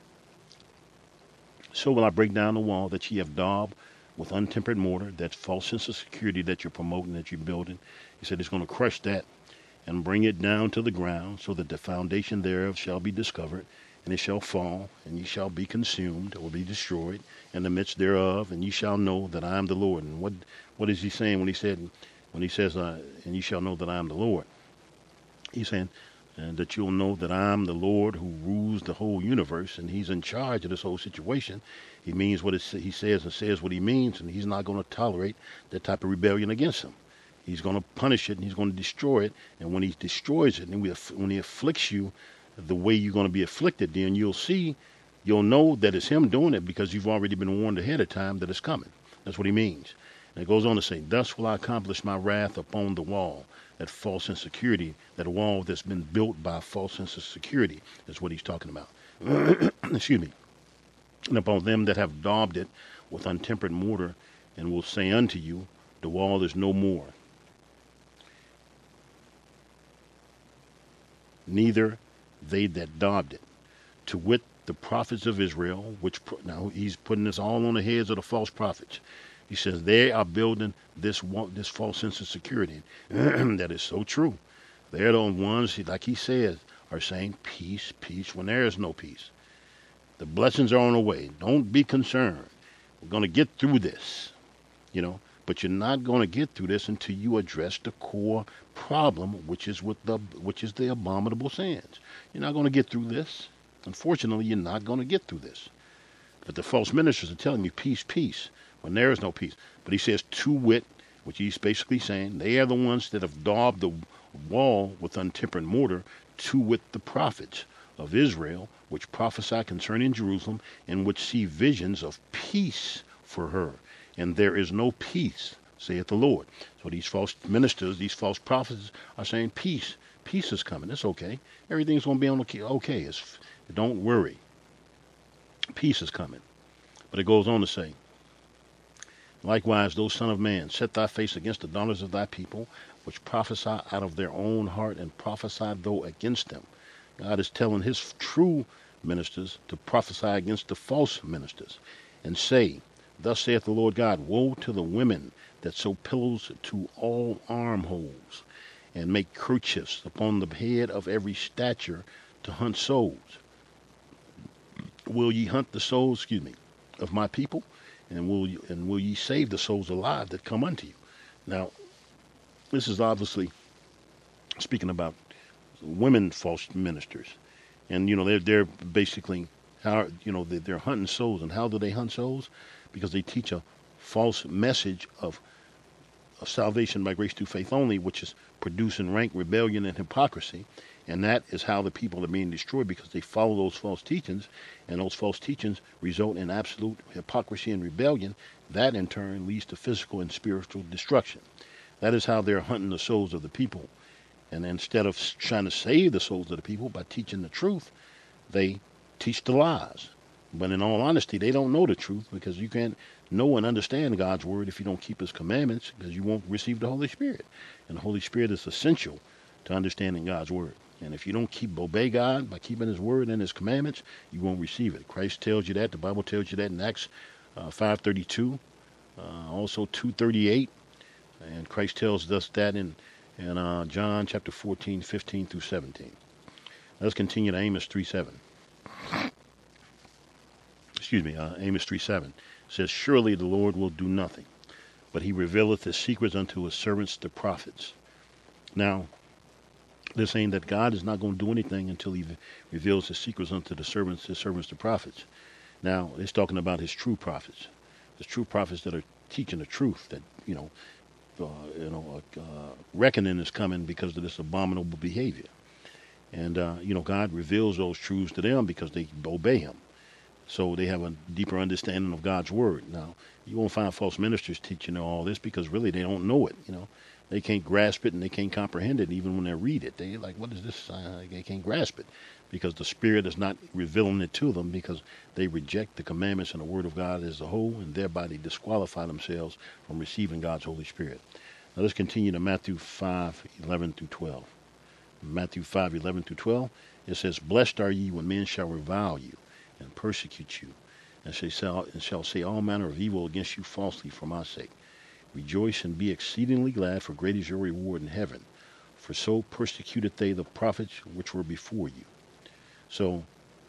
So will I break down the wall that ye have daubed with untempered mortar, that false sense of security that you're promoting, that you're building. He said he's going to crush that and bring it down to the ground, so that the foundation thereof shall be discovered, and it shall fall, and ye shall be consumed, or be destroyed in the midst thereof, and ye shall know that I am the Lord. And what what is he saying when he said, when he says, uh, and ye shall know that I am the Lord? He's saying, and that you'll know that I'm the Lord who rules the whole universe, and he's in charge of this whole situation. He means what it, he says and says what he means, and he's not going to tolerate that type of rebellion against him. He's going to punish it, and he's going to destroy it. And when he destroys it, and when he afflicts you the way you're going to be afflicted, then you'll see, you'll know that it's him doing it, because you've already been warned ahead of time that it's coming. That's what he means. And it goes on to say, thus will I accomplish my wrath upon the wall, that false insecurity, that wall that's been built by a false sense of security, is what he's talking about. Excuse me. And upon them that have daubed it with untempered mortar, and will say unto you, the wall is no more. Neither they that daubed it, to wit, the prophets of Israel, which, now he's putting this all on the heads of the false prophets. He says they are building this this false sense of security. That is so true. They're the ones, like he says, are saying peace, peace, when there is no peace. The blessings are on the way. Don't be concerned. We're going to get through this, you know. But you're not going to get through this until you address the core problem, which is with the which is the abominable sins. You're not going to get through this. Unfortunately, you're not going to get through this. But the false ministers are telling you peace, peace, when there is no peace. But he says, to wit, which he's basically saying, they are the ones that have daubed the wall with untempered mortar, to wit, the prophets of Israel, which prophesy concerning Jerusalem, and which see visions of peace for her. And there is no peace, saith the Lord. So these false ministers, these false prophets are saying peace. Peace is coming. It's okay. Everything's going to be on okay. Okay, it's, don't worry. Peace is coming. But it goes on to say, likewise, those son of man, set thy face against the daughters of thy people, which prophesy out of their own heart, and prophesy though against them. God is telling his true ministers to prophesy against the false ministers, and say, thus saith the Lord God, woe to the women that sew pillows to all armholes, and make kerchiefs upon the head of every stature to hunt souls. Will ye hunt the souls, excuse me, of my people? And will you, and will ye save the souls alive that come unto you? Now, this is obviously speaking about women false ministers, and you know they're they're basically how you know they're, they're hunting souls. And how do they hunt souls? Because they teach a false message of, of salvation by grace through faith only, which is producing rank rebellion and hypocrisy. And that is how the people are being destroyed, because they follow those false teachings, and those false teachings result in absolute hypocrisy and rebellion. That in turn leads to physical and spiritual destruction. That is how they're hunting the souls of the people. And instead of trying to save the souls of the people by teaching the truth, they teach the lies. But in all honesty, they don't know the truth, because you can't know and understand God's word if you don't keep his commandments, because you won't receive the Holy Spirit. And the Holy Spirit is essential to understanding God's word. And if you don't keep obey God by keeping his word and his commandments, you won't receive it. Christ tells you that. The Bible tells you that in Acts uh, five thirty-two, uh, also two thirty-eight. And Christ tells us that in, in uh, John chapter fourteen, fifteen through seventeen. Let's continue to Amos three seven. Excuse me, uh, Amos three seven. It says, surely the Lord will do nothing, but he revealeth his secrets unto his servants the prophets. Now, They're saying that God is not going to do anything until he reveals his secrets unto the servants, his servants, the prophets. Now, it's talking about his true prophets, his true prophets that are teaching the truth, that, you know, uh, you know, uh, reckoning is coming because of this abominable behavior. And, uh, you know, God reveals those truths to them because they obey him. So they have a deeper understanding of God's word. Now, you won't find false ministers teaching all this because really they don't know it, you know. They can't grasp it and they can't comprehend it even when they read it. They're like, what is this? Uh, they can't grasp it because the Spirit is not revealing it to them because they reject the commandments and the Word of God as a whole, and thereby they disqualify themselves from receiving God's Holy Spirit. Now let's continue to Matthew five, eleven through twelve. Matthew five, eleven through twelve, it says, Blessed are ye when men shall revile you and persecute you, and shall, and shall say all manner of evil against you falsely for my sake. Rejoice and be exceedingly glad, for great is your reward in heaven. For so persecuted they the prophets which were before you. So,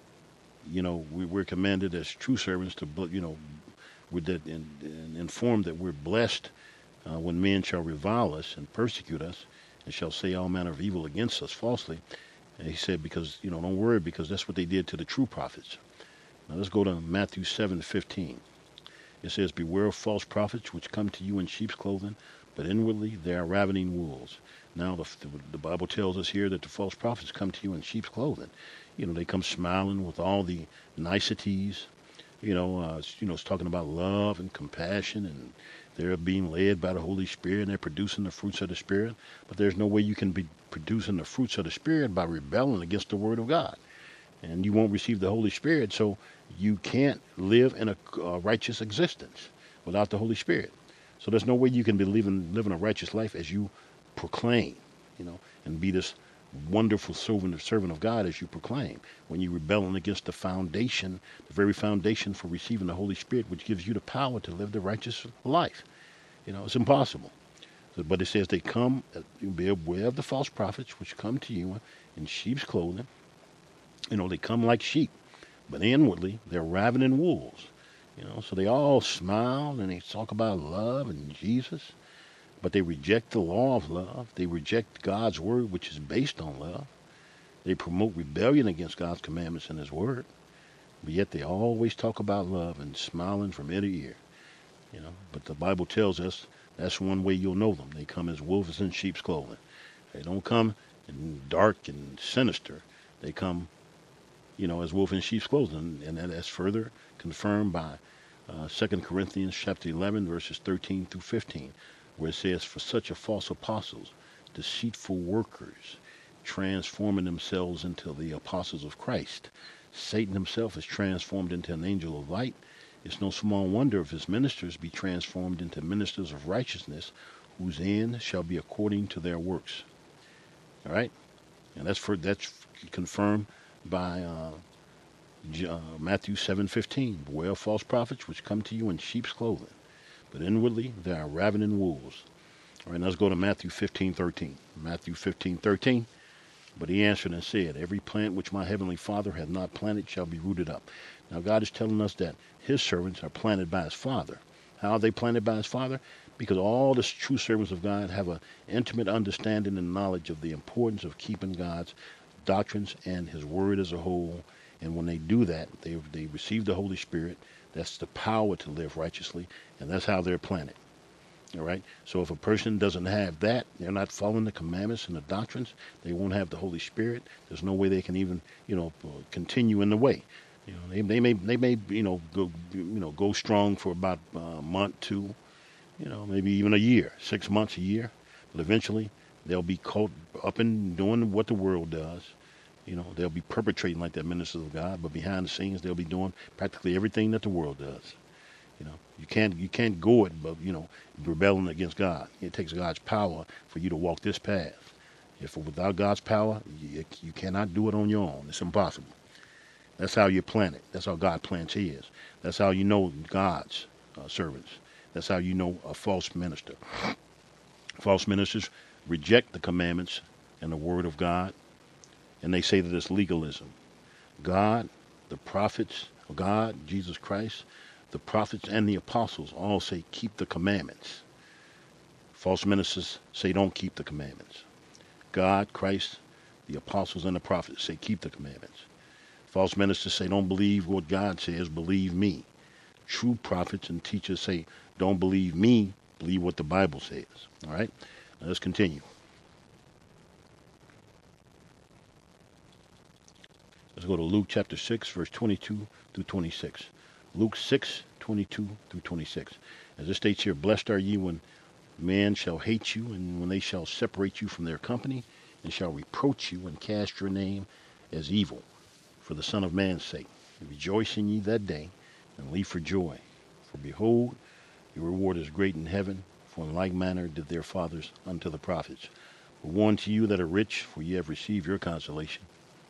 you know, we, we're commanded as true servants to, you know, we're that in, in, informed that we're blessed uh, when men shall revile us and persecute us, and shall say all manner of evil against us falsely. And he said, because, you know, don't worry, because that's what they did to the true prophets. Now let's go to Matthew seven fifteen. It says, Beware of false prophets which come to you in sheep's clothing, but inwardly they are ravening wolves. Now the, the, the Bible tells us here that the false prophets come to you in sheep's clothing. You know, they come smiling with all the niceties. You know, uh, it's, you know, it's talking about love and compassion, and they're being led by the Holy Spirit, and they're producing the fruits of the Spirit. But there's no way you can be producing the fruits of the Spirit by rebelling against the Word of God. And you won't receive the Holy Spirit, so you can't live in a uh, righteous existence without the Holy Spirit. So there's no way you can be living, living a righteous life as you proclaim, you know, and be this wonderful servant of, servant of God as you proclaim, when you're rebelling against the foundation, the very foundation for receiving the Holy Spirit, which gives you the power to live the righteous life. You know, it's impossible. So, but it says they come, beware of the false prophets which come to you in sheep's clothing. You know, they come like sheep, but inwardly they're ravening wolves. You know, so they all smile and they talk about love and Jesus, but they reject the law of love. They reject God's word, which is based on love. They promote rebellion against God's commandments and his word, but yet they always talk about love and smiling from ear to ear. You know, but the Bible tells us that's one way you'll know them. They come as wolves in sheep's clothing. They don't come in dark and sinister. They come, you know, as wolf in sheep's clothing, and that's further confirmed by uh, Second Corinthians chapter eleven, verses thirteen through fifteen, where it says, For such are false apostles, deceitful workers, transforming themselves into the apostles of Christ. Satan himself is transformed into an angel of light. It's no small wonder if his ministers be transformed into ministers of righteousness, whose end shall be according to their works. All right? And that's for that's confirmed by uh, uh, Matthew seven fifteen. Beware of false prophets which come to you in sheep's clothing, but inwardly they are ravening wolves. All right, let's go to Matthew fifteen thirteen. Matthew fifteen thirteen. But he answered and said, Every plant which my heavenly Father hath not planted shall be rooted up. Now God is telling us that his servants are planted by his Father. How are they planted by his Father? Because all the true servants of God have an intimate understanding and knowledge of the importance of keeping God's doctrines and his word as a whole. And when they do that, they they receive the Holy Spirit. That's the power to live righteously, and that's how they're planted. All right? So if a person doesn't have that, they're not following the commandments and the doctrines, they won't have the Holy Spirit. There's no way they can even, you know, continue in the way. You know, they, they may they may you know go you know go strong for about a month, two, you know, maybe even a year, six months, a year, but eventually they'll be caught up in doing what the world does. You know, they'll be perpetrating like that ministers of God, but behind the scenes they'll be doing practically everything that the world does. You know, you can't you can't go it, but you know, rebelling against God. It takes God's power for you to walk this path. If without God's power, you, you cannot do it on your own. It's impossible. That's how you plant it. That's how God plants his. That's how you know God's uh, servants. That's how you know a false minister. False ministers reject the commandments and the word of God, and they say that it's legalism. God, the prophets of God, Jesus Christ, the prophets and the apostles all say keep the commandments. False ministers say don't keep the commandments. God, Christ, The apostles and the prophets say, keep the commandments. False ministers say, don't believe what God says, believe me. True prophets and teachers say, don't believe me, believe what the Bible says. All right? Now let's continue. Let's go to Luke chapter six, verse twenty-two through twenty-six. Luke six, twenty-two through twenty-six. As it states here, blessed are ye when men shall hate you, and when they shall separate you from their company, and shall reproach you, and cast your name as evil, for the Son of Man's sake. And rejoice in ye that day, and leap for joy. For behold, your reward is great in heaven, for in like manner did their fathers unto the prophets. Woe unto you that are rich, for ye have received your consolation.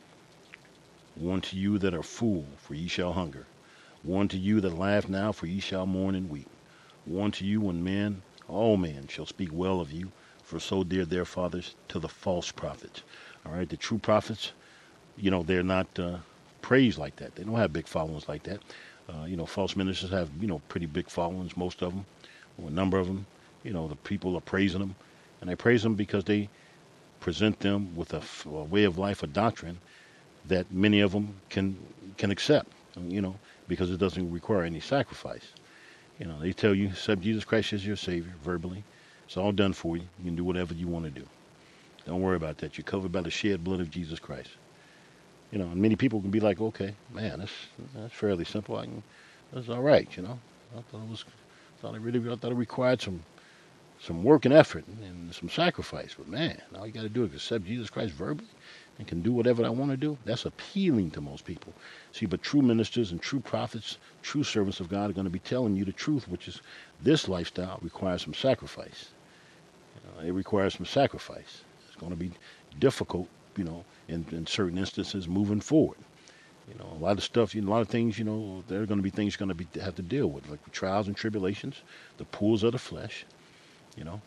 Woe unto you that are full, for ye shall hunger. Woe unto you that laugh now, for ye shall mourn and weep. Woe unto you when men, all men, shall speak well of you, for so did their fathers to the false prophets. All right, the true prophets, you know, they're not uh, praised like that. They don't have big followings like that. Uh, you know, false ministers have, you know, pretty big followings, most of them, or a number of them. You know, the people are praising them, and they praise them because they present them with a, a way of life, a doctrine that many of them can can accept, you know, because it doesn't require any sacrifice. You know, they tell you, accept Jesus Christ as your Savior, verbally. It's all done for you. You can do whatever you want to do. Don't worry about that. You're covered by the shed blood of Jesus Christ. You know, and many people can be like, okay, man, that's that's fairly simple. I can, that's all right, you know. I thought it was, thought it really, I thought it required some some work and effort and, and some sacrifice. But man, all you got to do is accept Jesus Christ verbally and can do whatever I want to do. That's appealing to most people. See, but true ministers and true prophets, true servants of God are going to be telling you the truth, which is this lifestyle requires some sacrifice. You know, it requires some sacrifice. It's going to be difficult, you know, in, in certain instances moving forward. You know, a lot of stuff, you know, a lot of things, you know, there are going to be things you're going to be have to deal with, like trials and tribulations, the pulls of the flesh, you know.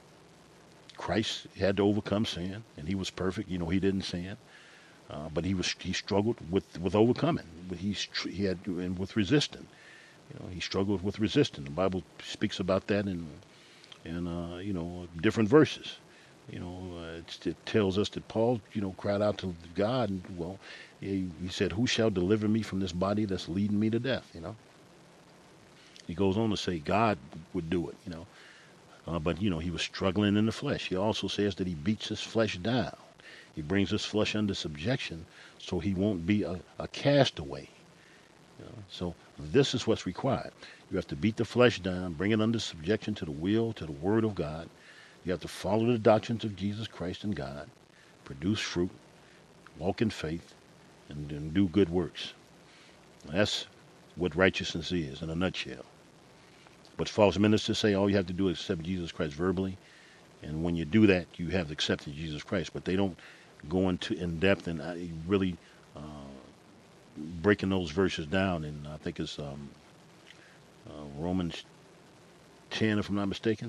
Christ had to overcome sin, and he was perfect. You know, he didn't sin. Uh, but he was he struggled with, with overcoming. But he's he had and with resisting. You know, he struggled with resisting. The Bible speaks about that in in uh, you know different verses. You know, uh, it, it tells us that Paul, you know, cried out to God, and well, he, he said, "Who shall deliver me from this body that's leading me to death?" You know. He goes on to say God would do it. You know, uh, but you know he was struggling in the flesh. He also says that he beats his flesh down. He brings his flesh under subjection so he won't be a, a castaway. You know? So this is what's required. You have to beat the flesh down, bring it under subjection to the will, to the word of God. You have to follow the doctrines of Jesus Christ and God, produce fruit, walk in faith, and, and do good works. That's what righteousness is in a nutshell. But false ministers say all you have to do is accept Jesus Christ verbally, and when you do that, you have accepted Jesus Christ. But they don't go into in depth and uh, really uh, breaking those verses down. And I think it's um, uh, Romans ten, if I'm not mistaken.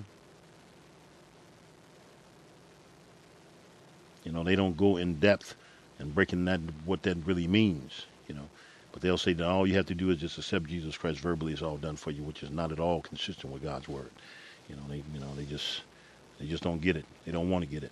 You know, they don't go in depth and breaking that what that really means. You know, but they'll say that all you have to do is just accept Jesus Christ verbally. It's all done for you, which is not at all consistent with God's word. You know, they you know they just they just don't get it. They don't want to get it.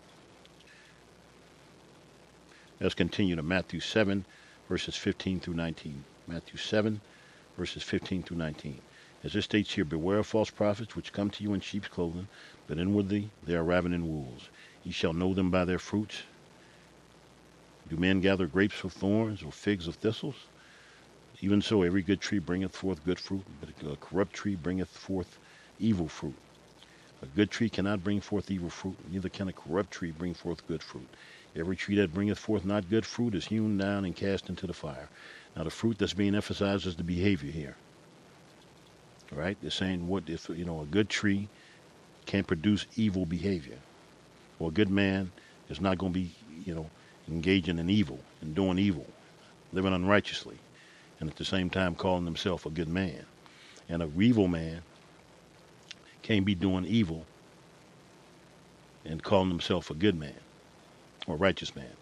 Let's continue to Matthew seven, verses fifteen through nineteen. Matthew seven, verses fifteen through nineteen. As it states here, beware of false prophets which come to you in sheep's clothing, but inwardly they are ravening wolves. Ye shall know them by their fruits. Do men gather grapes of thorns or figs of thistles? Even so, every good tree bringeth forth good fruit, but a corrupt tree bringeth forth evil fruit. A good tree cannot bring forth evil fruit, neither can a corrupt tree bring forth good fruit. Every tree that bringeth forth not good fruit is hewn down and cast into the fire. Now, the fruit that's being emphasized is the behavior here. All right? They're saying what if, you know, a good tree can't produce evil behavior. Or a good man is not going to be, you know, engaging in evil and doing evil, living unrighteously, and at the same time calling himself a good man. And a evil man can't be doing evil and calling himself a good man or righteous man.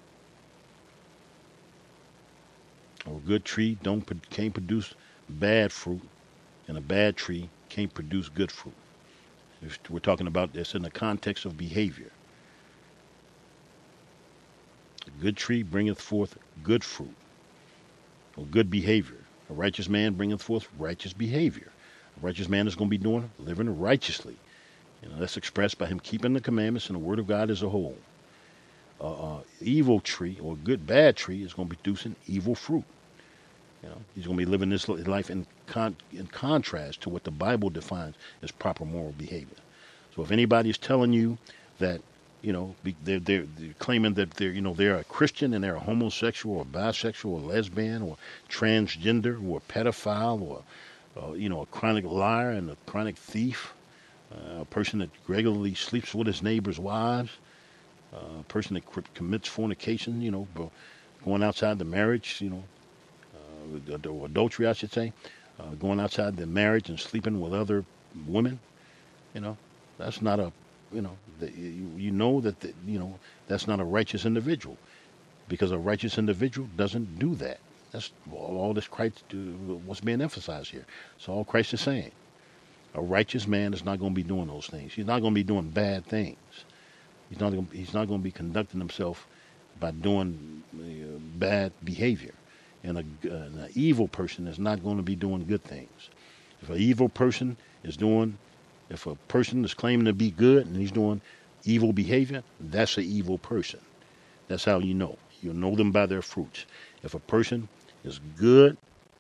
Or a good tree don't can't produce bad fruit, and a bad tree can't produce good fruit. If we're talking about this in the context of behavior. A good tree bringeth forth good fruit, or good behavior. A righteous man bringeth forth righteous behavior. A righteous man is going to be doing, living righteously. You know, that's expressed by him keeping the commandments and the word of God as a whole. Uh, uh, evil tree or good bad tree is going to be producing evil fruit. You know, he's going to be living this life in con- in contrast to what the Bible defines as proper moral behavior. So if anybody is telling you that, you know, they're, they're, they're claiming that they're, you know, they're a Christian and they're a homosexual or bisexual or lesbian or transgender or pedophile or, uh, you know, a chronic liar and a chronic thief, uh, a person that regularly sleeps with his neighbor's wives, uh, a person that commits fornication, you know, going outside the marriage, you know, uh, adultery, I should say, uh, going outside the marriage and sleeping with other women, you know, that's not a, you know, the, you, you know that, the, you know, that's not a righteous individual, because a righteous individual doesn't do that. That's all, all this Christ, uh, what's being emphasized here. So all Christ is saying. A righteous man is not going to be doing those things. He's not going to be doing bad things. He's not going, he's not going to be conducting himself by doing uh, bad behavior. And, a, uh, an evil person is not going to be doing good things. If an evil person is doing, if a person is claiming to be good and he's doing evil behavior, that's an evil person. That's how you know. You'll know them by their fruits. If a person is good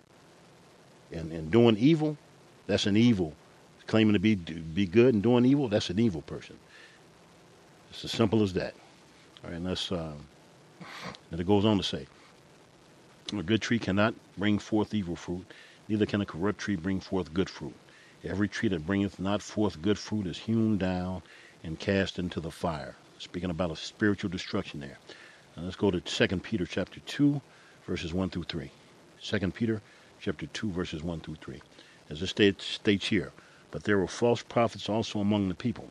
and, and doing evil, that's an evil. Claiming to be be good and doing evil, that's an evil person. It's as simple as that. All right, and that's, uh, and it goes on to say, a good tree cannot bring forth evil fruit, neither can a corrupt tree bring forth good fruit. Every tree that bringeth not forth good fruit is hewn down and cast into the fire. Speaking about a spiritual destruction there. Now let's go to Second Peter chapter two, verses one through three. Second Peter chapter two, verses one through three. As it states, states here, but there were false prophets also among the people,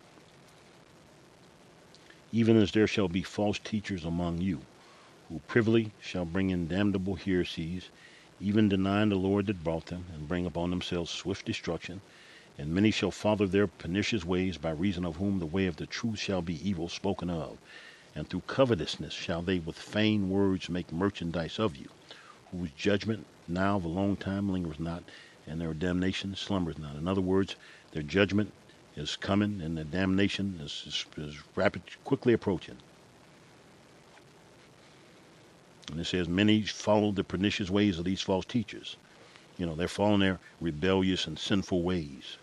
even as there shall be false teachers among you, who privily shall bring in damnable heresies, even denying the Lord that brought them, and bring upon themselves swift destruction. And many shall follow their pernicious ways, by reason of whom the way of the truth shall be evil spoken of. And through covetousness shall they with vain words make merchandise of you, whose judgment now of a long time lingereth not, and their damnation slumbereth not. In other words, their judgment is coming, and the damnation is, is, is rapid, quickly approaching. And it says, many follow the pernicious ways of these false teachers. You know, they're following their rebellious and sinful ways.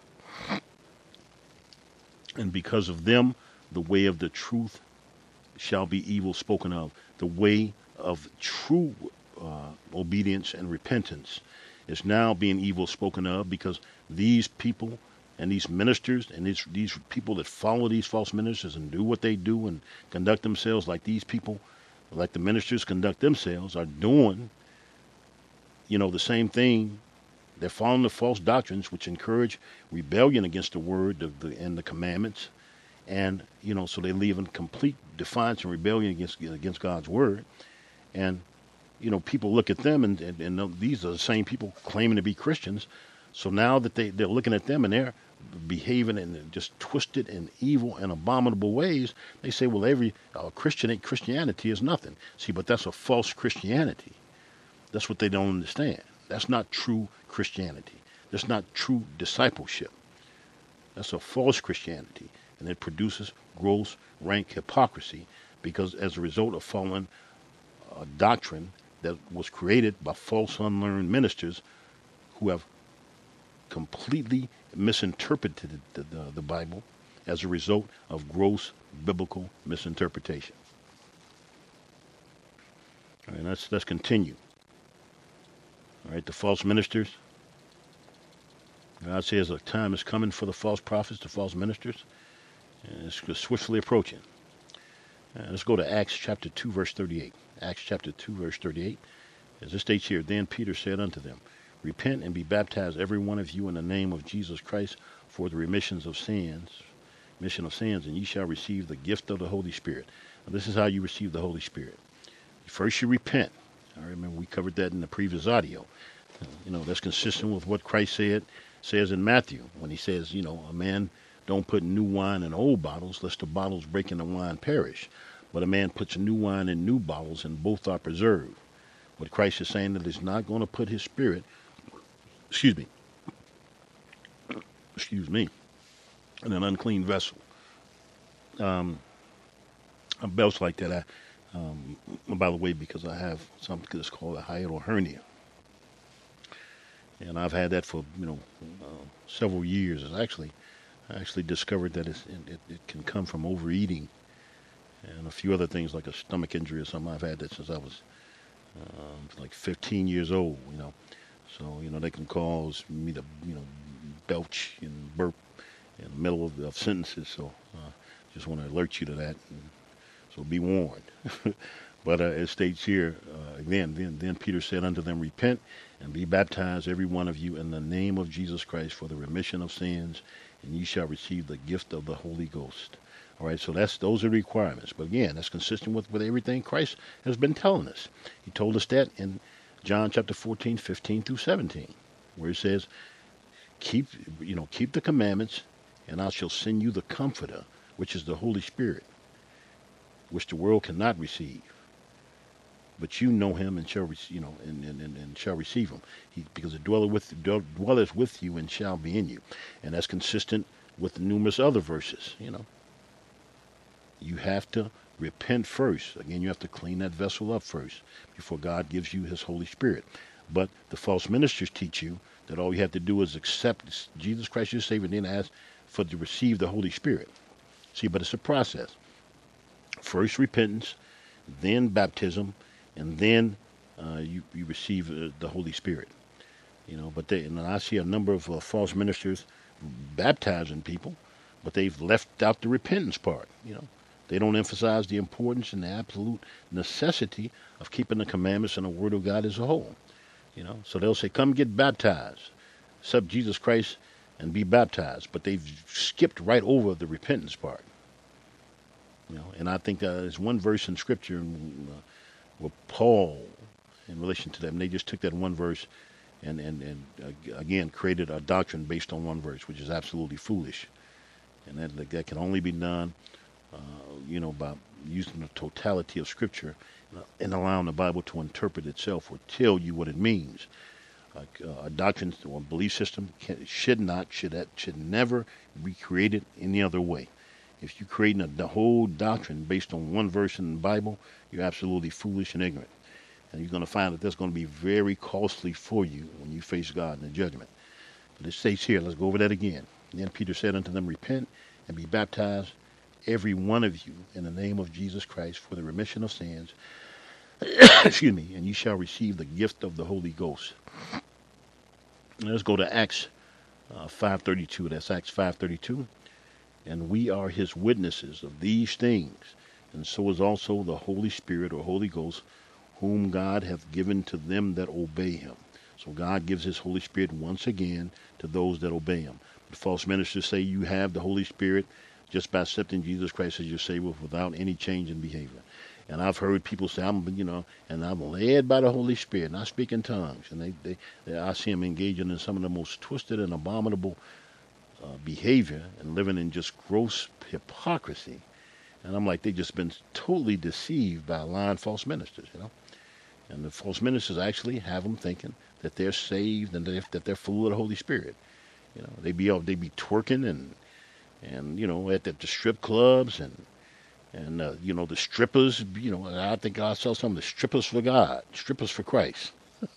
And because of them, the way of the truth shall be evil spoken of. The way of true uh, obedience and repentance is now being evil spoken of, because these people and these ministers and these, these people that follow these false ministers and do what they do and conduct themselves like these people, like the ministers conduct themselves, are doing, you know, the same thing. They're following the false doctrines which encourage rebellion against the word of the, and the commandments. And, you know, so they live in complete defiance and rebellion against against God's word. And, you know, people look at them, and, and, and these are the same people claiming to be Christians. So now that they, they're looking at them and they're behaving in just twisted and evil and abominable ways, they say, well, every uh, Christian Christianity is nothing. See, but that's a false Christianity. That's what they don't understand. That's not true Christianity. That's not true discipleship. That's a false Christianity. And it produces gross, rank hypocrisy, because as a result of following a doctrine that was created by false, unlearned ministers who have completely misinterpreted the, the, the Bible as a result of gross biblical misinterpretation. All right, let's, let's continue. All right, the false ministers. God says a time is coming for the false prophets, the false ministers, and it's swiftly approaching. Uh, let's go to Acts chapter two, verse thirty-eight. Acts chapter two, verse thirty-eight. As it states here, then Peter said unto them, repent and be baptized, every one of you, in the name of Jesus Christ, for the remissions of sins, remission of sins, and ye shall receive the gift of the Holy Spirit. Now, this is how you receive the Holy Spirit. First, you repent. I remember we covered that in the previous audio. Uh, you know, that's consistent with what Christ said says in Matthew, when he says, you know, a man don't put new wine in old bottles, lest the bottles break and the wine perish. but a man puts new wine in new bottles, and both are preserved. What Christ is saying that he's not going to put his spirit, excuse me, excuse me, in an unclean vessel. Um, belts like that, I, um, by the way, because I have something that's called a hiatal hernia, and I've had that for you know uh, several years. It's actually, I actually discovered that it's, it, it can come from overeating and a few other things like a stomach injury or something. I've had that since I was um, like fifteen years old. You know, so you know they can cause me to you know belch and burp in the middle of, of sentences. So uh, just want to alert you to that. And so be warned. But uh, it states here uh, again. Then, then Peter said unto them, Repent and be baptized, every one of you, in the name of Jesus Christ for the remission of sins, and ye shall receive the gift of the Holy Ghost. All right, so that's those are the requirements. But again, that's consistent with, with everything Christ has been telling us. He told us that in John chapter fourteen, fifteen through seventeen, where he says, Keep you know, keep the commandments, and I shall send you the Comforter, which is the Holy Spirit, which the world cannot receive. But you know him and shall re- you know and, and, and, and shall receive him. He, because it dwelleth with dwelleth with you and shall be in you. And that's consistent with the numerous other verses, you know. You have to repent first. Again, you have to clean that vessel up first before God gives you his Holy Spirit. But the false ministers teach you that all you have to do is accept Jesus Christ your Savior and then ask for to receive the Holy Spirit. See, but it's a process. First repentance, then baptism, and then uh, you, you receive uh, the Holy Spirit. You know, but they, and I see a number of uh, false ministers baptizing people, but they've left out the repentance part, you know. They don't emphasize the importance and the absolute necessity of keeping the commandments and the Word of God as a whole. You know, so they'll say, come get baptized, accept Jesus Christ and be baptized. But they've skipped right over the repentance part. You know, and I think uh, there's one verse in Scripture uh, where Paul, in relation to them, they just took that one verse and, and, and uh, again, created a doctrine based on one verse, which is absolutely foolish. And that, that can only be done Uh, you know, by using the totality of Scripture and allowing the Bible to interpret itself or tell you what it means. Like uh, a doctrine or belief system can, should not, should that, should never be created any other way. If you're creating a, the whole doctrine based on one verse in the Bible, you're absolutely foolish and ignorant. And you're going to find that that's going to be very costly for you when you face God in the judgment. But it states here, let's go over that again. And then Peter said unto them, Repent and be baptized, every one of you, in the name of Jesus Christ for the remission of sins, excuse me, and you shall receive the gift of the Holy Ghost. Now let's go to Acts uh, five thirty-two. That's Acts five thirty-two. And we are his witnesses of these things, and so is also the Holy Spirit or Holy Ghost, whom God hath given to them that obey him. So God gives his Holy Spirit once again to those that obey him. The false ministers say you have the Holy Spirit just by accepting Jesus Christ as your Savior without any change in behavior. And I've heard people say, I'm, you know, and I'm led by the Holy Spirit, and I speak in tongues. And they, they, they I see them engaging in some of the most twisted and abominable uh, behavior and living in just gross hypocrisy. And I'm like, they've just been totally deceived by lying false ministers, you know. And the false ministers actually have them thinking that they're saved and that they're full of the Holy Spirit. You know, they be they be twerking and and you know at the, the strip clubs and and uh, you know the strippers. You know, I think I saw some of the strippers for God, strippers for Christ.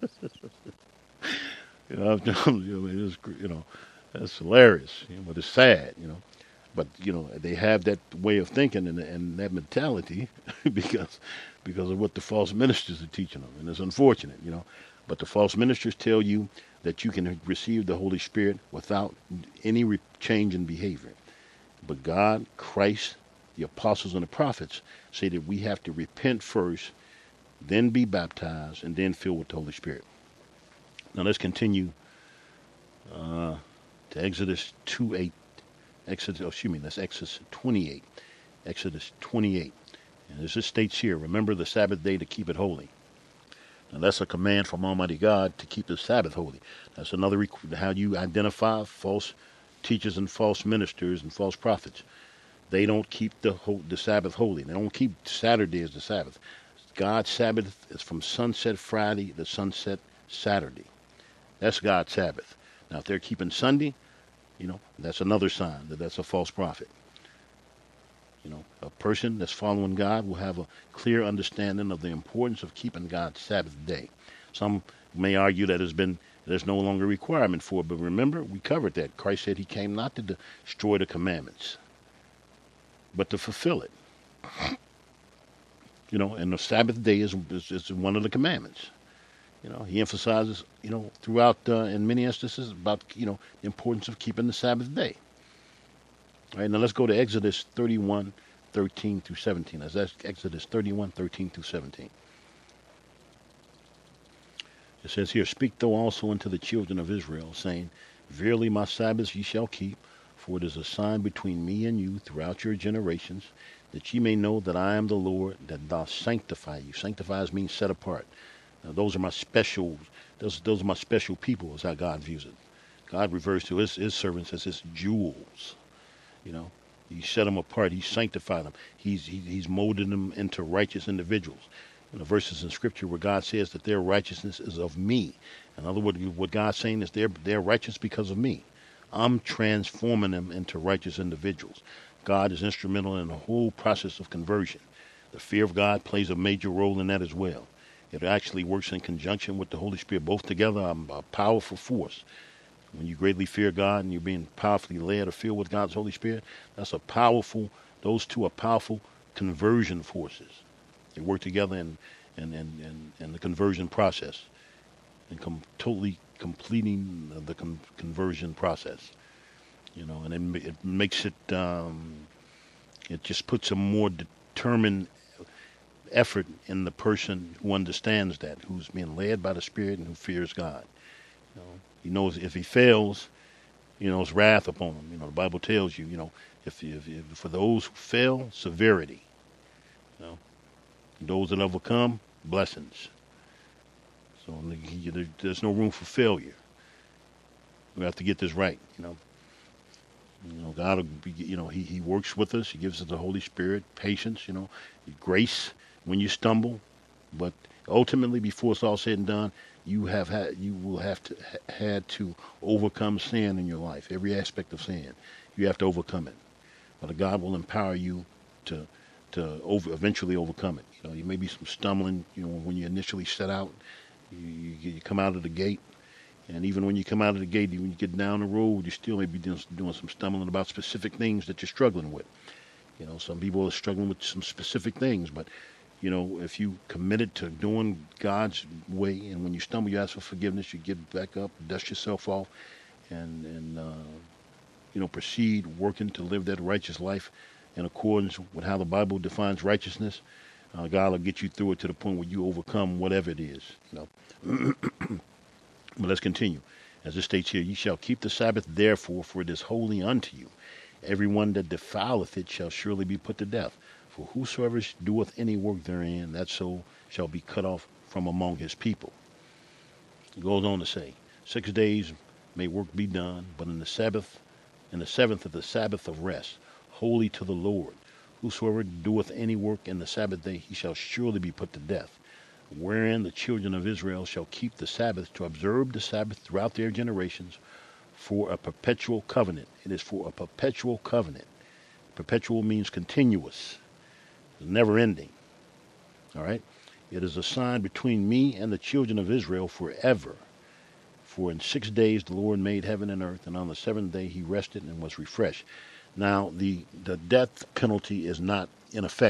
you know, it's, you know, that's hilarious. You know, but it's sad. You know, but you know they have that way of thinking and, and that mentality because because of what the false ministers are teaching them, and it's unfortunate. You know, but the false ministers tell you that you can receive the Holy Spirit without any re- change in behavior. But God, Christ, the apostles and the prophets say that we have to repent first, then be baptized, and then filled with the Holy Spirit. Now let's continue uh, to Exodus two eight. Exodus, oh, excuse me, that's Exodus twenty-eight. Exodus twenty-eight. And as it states here, remember the Sabbath day to keep it holy. Now that's a command from Almighty God to keep the Sabbath holy. That's another rec- how you identify false teachers and false ministers and false prophets. They don't keep the ho- the Sabbath holy. They don't keep Saturday as the Sabbath. God's Sabbath is from sunset Friday to sunset Saturday. That's God's Sabbath. Now, if they're keeping Sunday, you know, that's another sign that that's a false prophet. You know, a person that's following God will have a clear understanding of the importance of keeping God's Sabbath day. Some may argue that there's been there's no longer a requirement for it, but remember, we covered that. Christ said he came not to destroy the commandments, but to fulfill it. You know, and the Sabbath day is, is, is one of the commandments. You know, he emphasizes, you know, throughout, uh, in many instances, about, you know, the importance of keeping the Sabbath day. All right, now let's go to Exodus thirty-one, thirteen through seventeen. That's Exodus thirty-one, thirteen through seventeen. It says here, Speak thou also unto the children of Israel, saying, Verily my Sabbaths ye shall keep, for it is a sign between me and you throughout your generations, that ye may know that I am the Lord, that thou sanctify you. Sanctifies means set apart. Now, those are my special, those, those are my special people, is how God views it. God refers to his, his servants as his jewels. You know, he set them apart. He sanctified them. He's, he, he's molded them into righteous individuals. You know, verses in Scripture where God says that their righteousness is of me. In other words, what God's saying is they're, they're righteous because of me. I'm transforming them into righteous individuals. God is instrumental in the whole process of conversion. The fear of God plays a major role in that as well. It actually works in conjunction with the Holy Spirit. Both together are a powerful force. When you greatly fear God and you're being powerfully led or filled with God's Holy Spirit, that's a powerful, those two are powerful conversion forces. They work together in, in, in, in, in the conversion process and com- totally completing the com- conversion process. You know, and it, it makes it, um, it just puts a more determined effort in the person who understands that, who's being led by the Spirit and who fears God. You know, he knows if he fails, you know, it's wrath upon him. You know, the Bible tells you, you know, if, if, if for those who fail, severity. You know, those that overcome, blessings. So there's no room for failure. We have to get this right. You know, you know, God will be, you know, he, he works with us. He gives us the Holy Spirit, patience, you know, grace when you stumble. But ultimately, before it's all said and done, you have had, you will have to ha- had to overcome sin in your life. Every aspect of sin, you have to overcome it. But God will empower you to to over, eventually overcome it. You know, you may be some stumbling. You know, when you initially set out, you, you, you come out of the gate. And even when you come out of the gate, when you get down the road, you still may be doing, doing some stumbling about specific things that you're struggling with. You know, some people are struggling with some specific things, but, you know, if you committed to doing God's way, and when you stumble, you ask for forgiveness, you get back up, dust yourself off, and, and uh, you know, proceed working to live that righteous life in accordance with how the Bible defines righteousness, uh, God will get you through it to the point where you overcome whatever it is, you know. But let's continue. As it states here, ye shall keep the Sabbath therefore, for it is holy unto you. Everyone that defileth it shall surely be put to death. For whosoever doeth any work therein, that soul shall be cut off from among his people. It goes on to say, Six days may work be done, but in the Sabbath, in the seventh of the Sabbath of rest, holy to the Lord. Whosoever doeth any work in the Sabbath day, he shall surely be put to death. Wherein the children of Israel shall keep the Sabbath, to observe the Sabbath throughout their generations, for a perpetual covenant. It is for a perpetual covenant. Perpetual means continuous, never ending. All right? It is a sign between me and the children of Israel forever. For in six days the Lord made heaven and earth, and on the seventh day he rested and was refreshed. Now, the, the death penalty is not in effect.